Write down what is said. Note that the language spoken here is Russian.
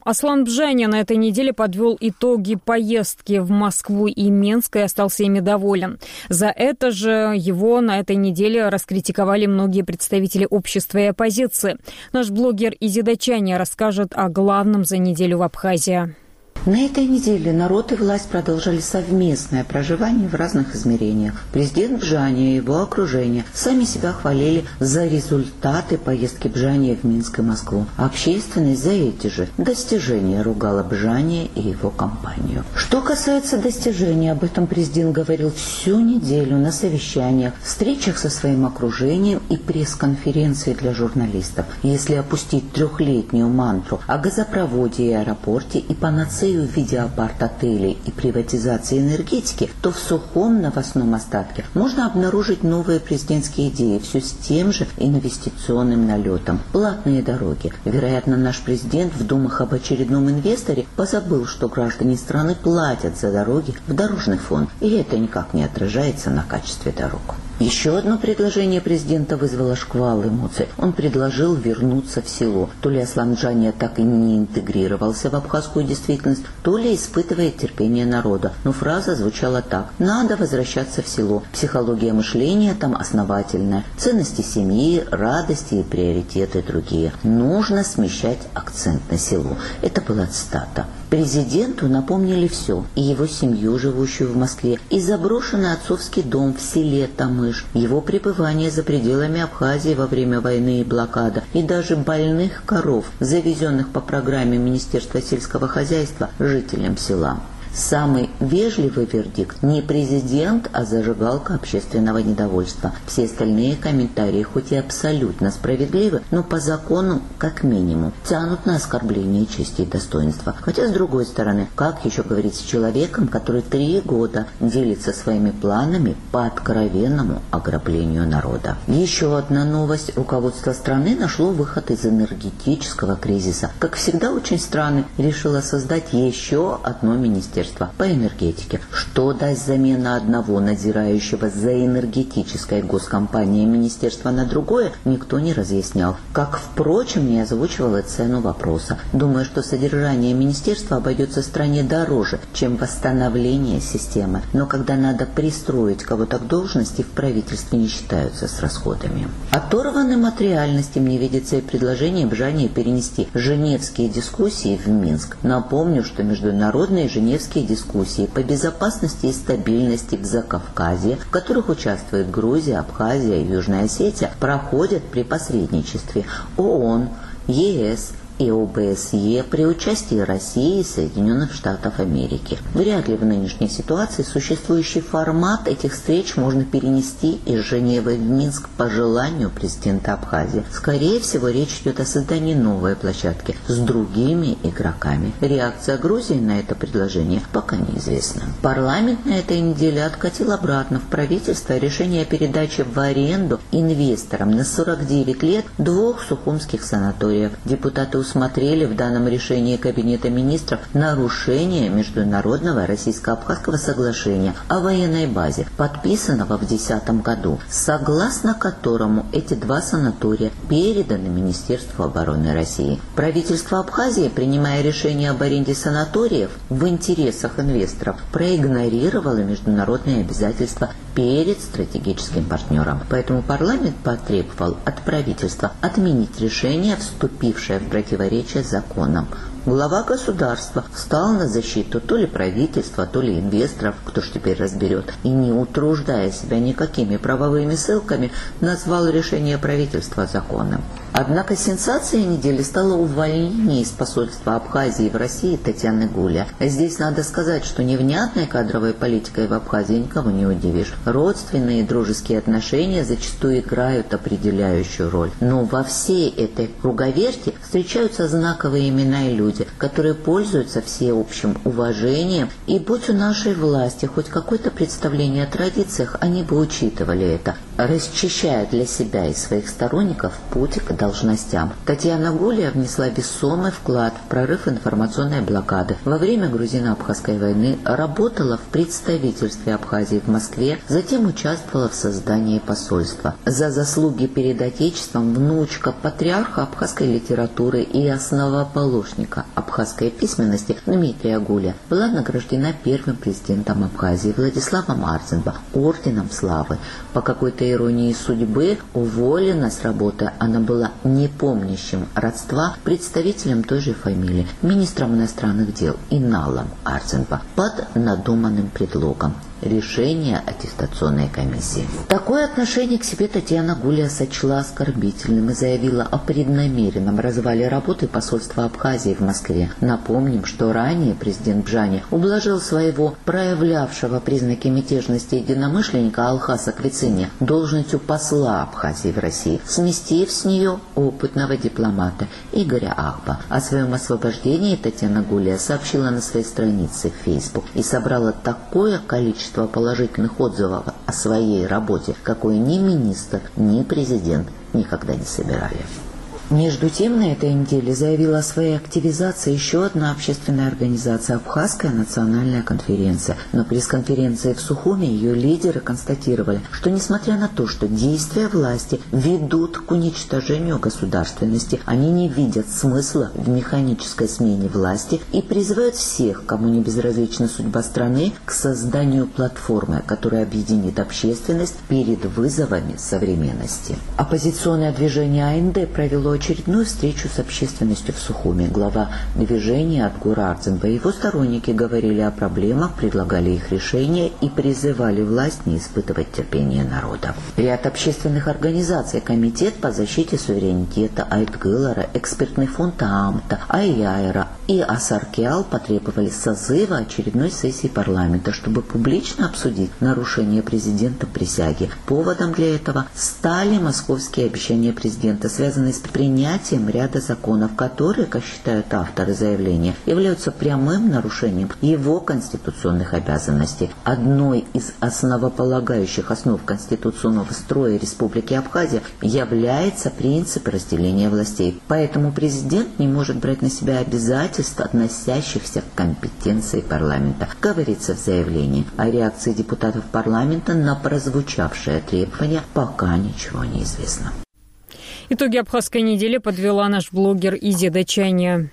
Аслан Бжаня на этой неделе подвел итоги поездки в Москву и Минск и остался ими доволен. За это же его на этой неделе раскритиковали многие представители общества и оппозиции. Наш блогер Изида Чаня расскажет о главном за неделю в Абхазии. На этой неделе народ и власть продолжали совместное проживание в разных измерениях. Президент Бжаня и его окружение сами себя хвалили за результаты поездки Бжаня в Минск и Москву. Общественность за эти же достижения ругала Бжаня и его компанию. Что касается достижений, об этом президент говорил всю неделю на совещаниях, встречах со своим окружением и пресс-конференции для журналистов. Если опустить трехлетнюю мантру о газопроводе и аэропорте и панацею в виде апарт-отелей и приватизации энергетики, то в сухом новостном остатке можно обнаружить новые президентские идеи, все с тем же инвестиционным налетом. Платные дороги. Вероятно, наш президент в думах об очередном инвесторе позабыл, что граждане страны платят за дороги в дорожный фонд, и это никак не отражается на качестве дорог. Еще одно предложение президента вызвало шквал эмоций. Он предложил вернуться в село. То ли Аслан Бжаня так и не интегрировался в абхазскую действительность, то ли испытывает терпение народа. Но фраза звучала так: надо возвращаться в село. Психология мышления там основательная. Ценности семьи, радости и приоритеты другие. Нужно смещать акцент на село. Это была цитата. Президенту напомнили все. И его семью, живущую в Москве, и заброшенный отцовский дом в селе Тамыш, его пребывание за пределами Абхазии во время войны и блокады, и даже больных коров, завезенных по программе Министерства сельского хозяйства жителям села. Самый вежливый вердикт – не президент, а зажигалка общественного недовольства. Все остальные комментарии, хоть и абсолютно справедливы, но по закону, как минимум, тянут на оскорбление чести и достоинства. Хотя, с другой стороны, как еще говорить с человеком, который 3 года делится своими планами по откровенному ограблению народа? Еще одна новость. Руководство страны нашло выход из энергетического кризиса. Как всегда, очень странно, решило создать еще одно министерство по энергетике. Что даст замена одного надзирающего за энергетической госкомпанией министерства на другое, никто не разъяснял. Как, впрочем, не озвучивал и цену вопроса. Думаю, что содержание министерства обойдется стране дороже, чем восстановление системы. Но когда надо пристроить кого-то к должности, в правительстве не считаются с расходами. Оторванным от реальности мне видится и предложение Бжаня перенести женевские дискуссии в Минск. Напомню, что международные женевские дискуссии по безопасности и стабильности в Закавказье, в которых участвует Грузия, Абхазия и Южная Осетия, проходят при посредничестве ООН, ЕС и ОБСЕ при участии России и Соединенных Штатов Америки. Вряд ли в нынешней ситуации существующий формат этих встреч можно перенести из Женевы в Минск по желанию президента Абхазии. Скорее всего, речь идет о создании новой площадки с другими игроками. Реакция Грузии на это предложение пока неизвестна. Парламент на этой неделе откатил обратно в правительство решение о передаче в аренду инвесторам на 49 лет 2 сухумских санаториев. Депутаты усмотрели в данном решении Кабинета министров нарушение международного российско-абхазского соглашения о военной базе, подписанного в 2010 году, согласно которому эти 2 санатория переданы Министерству обороны России. Правительство Абхазии, принимая решение об аренде санаториев в интересах инвесторов, проигнорировало международные обязательства перед стратегическим партнером. Поэтому парламент потребовал от правительства отменить решение, вступившее в противоречие с законом. Глава государства встал на защиту то ли правительства, то ли инвесторов, кто ж теперь разберет, и, не утруждая себя никакими правовыми ссылками, назвал решение правительства законным. Однако сенсацией недели стало увольнение из посольства Абхазии в России Татьяны Гуля. Здесь надо сказать, что невнятной кадровой политикой в Абхазии никого не удивишь. Родственные и дружеские отношения зачастую играют определяющую роль. Но во всей этой круговерти встречаются знаковые имена и люди, которые пользуются всеобщим уважением, и будь у нашей власти хоть какое-то представление о традициях, они бы учитывали это, расчищая для себя и своих сторонников путь к должностям. Татьяна Гулия внесла весомый вклад в прорыв информационной блокады. Во время грузино-абхазской войны работала в представительстве Абхазии в Москве, затем участвовала в создании посольства. За заслуги перед Отечеством внучка патриарха абхазской литературы и основоположника абхазской письменности Дмитрия Гулия была награждена первым президентом Абхазии Владиславом Арцинбо орденом славы. По какой-то иронии судьбы уволена с работы она была не помнящим родства представителем той же фамилии, министром иностранных дел Иналом Арцинбо, под надуманным предлогом решение аттестационной комиссии. Такое отношение к себе Татьяна Гулия сочла оскорбительным и заявила о преднамеренном развале работы посольства Абхазии в Москве. Напомним, что ранее президент Бжани ублажил своего проявлявшего признаки мятежности единомышленника Алхаса Квицыни должностью посла Абхазии в России, сместив с нее опытного дипломата Игоря Ахба. О своем освобождении Татьяна Гулия сообщила на своей странице в Facebook и собрала такое количество положительных отзывов о своей работе, какой ни министр, ни президент никогда не собирали. Между тем, на этой неделе заявила о своей активизации еще одна общественная организация «Абхазская национальная конференция». На пресс-конференции в Сухуми ее лидеры констатировали, что несмотря на то, что действия власти ведут к уничтожению государственности, они не видят смысла в механической смене власти и призывают всех, кому не безразлична судьба страны, к созданию платформы, которая объединит общественность перед вызовами современности. Оппозиционное движение АНД провело очередную встречу с общественностью в Сухуми. Глава движения Атгур Арцинбо и его сторонники говорили о проблемах, предлагали их решения и призывали власть не испытывать терпение народа. Ряд общественных организаций, Комитет по защите суверенитета Айтгылара, Экспертный фонд ААМТа, Айяйра и Асаркиал потребовали созыва очередной сессии парламента, чтобы публично обсудить нарушение президентом присяги. Поводом для этого стали московские обещания президента, связанные с принятием ряда законов, которые, как считают авторы заявления, являются прямым нарушением его конституционных обязанностей. Одной из основополагающих основ конституционного строя Республики Абхазия является принцип разделения властей. Поэтому президент не может брать на себя обязательств, относящихся к компетенции парламента, говорится в заявлении. О реакции депутатов парламента на прозвучавшее требование пока ничего не известно. Итоги абхазской недели подвела наш блогер Изида Чайня.